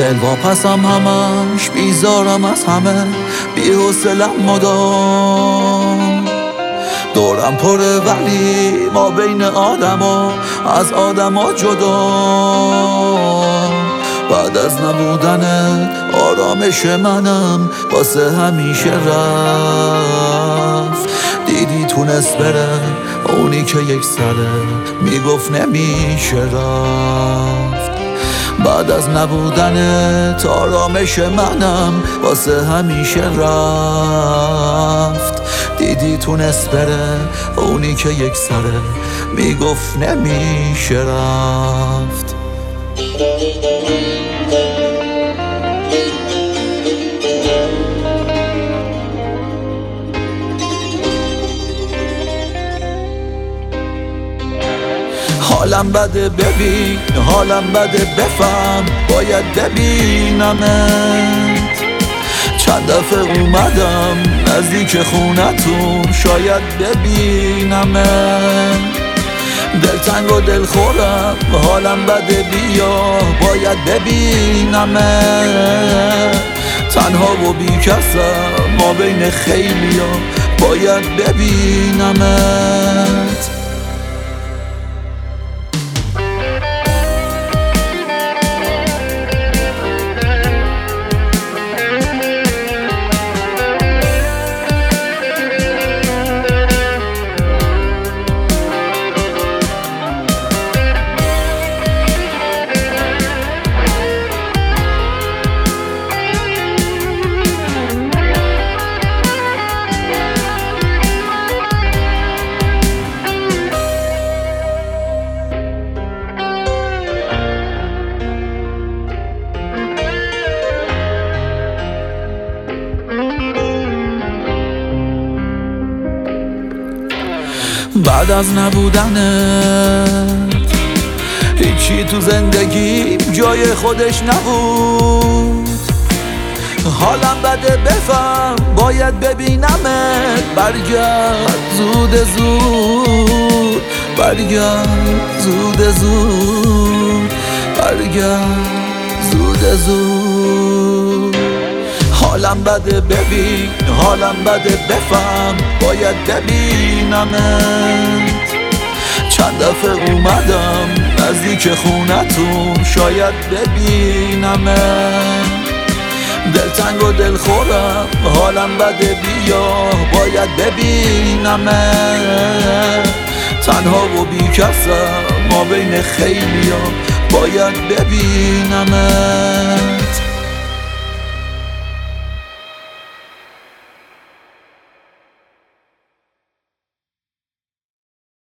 دل واپسم همش بیزارم از همه بی حوصله‌ام مدام دورم پره ولی ما بین آدما از آدما جدا بعد از نبودنت آرامش منم واسه همیشه رفت دیدی تونست بره اونی که یک سره میگفت نمیشه رفت بعد از نبودنت آرامش منم واسه همیشه رفت دیدی تونست بره اونی که یک سره میگفت نمیشه رفت حالم بده ببین حالم بده بفهم باید ببینمت چند دفعه اومدم نزدیک خونتون شاید ببینمت دلتنگ و دل خورم حالم بده بیا باید ببینمت تنها و بی کسم ما بین خیلیا باید ببینمت بعد از نبودنت هیچی تو زندگیم جای خودش نبود حالم بده بفهم باید ببینمت برگرد زود زود برگرد زود زود برگرد زود زود حالم بده ببین حالم بده بفهم باید ببینمت چند دفعه اومدم نزدیک خونتون شاید ببینمت دلتنگ و دل خورم حالم بده بیا باید ببینمت تنها و بی کسم ما بین خیلیا باید ببینمت